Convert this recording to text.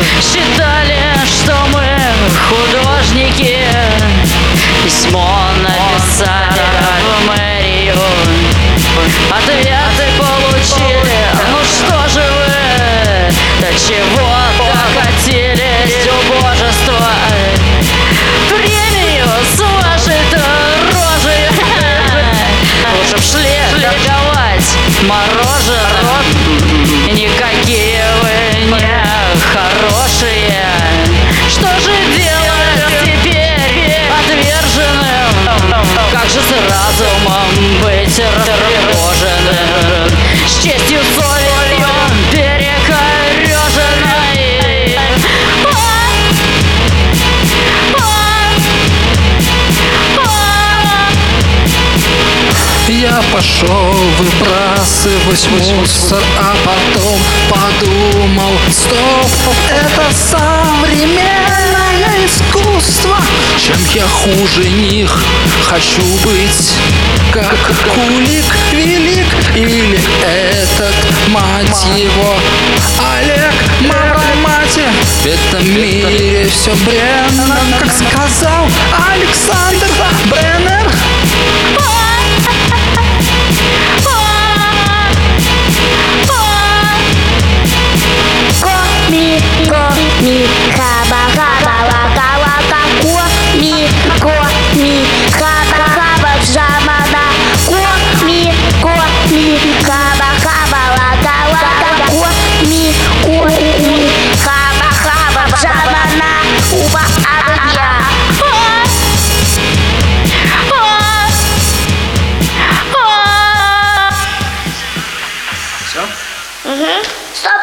Считали, что мы художники, письмо написали в мэрию, ответы получили. Ну что же вы, до чего-то хотели, убожество, премию с вашей-то рожей. Лучше б шли торговать мороженым, никакие вы не хорошие. Что же делать теперь отверженным? Как же с разумом быть растревоженным, с честью совестью перекореженной? Я пошел выбрасывать мусор, а потом подумал: стоп, это современное искусство. Чем я хуже них хочу быть? Как Кулик велик или этот, мать его, Олег Марамати? В этом мире все бренно, как сказал Александр Бреннер. Ми, хаба, хаба, лака, лака, ми, хаба, хаба, джамана, ми, хаба, хаба, лака, лака, ми, хаба, хаба, джамана, уба, ария. Все? Стоп.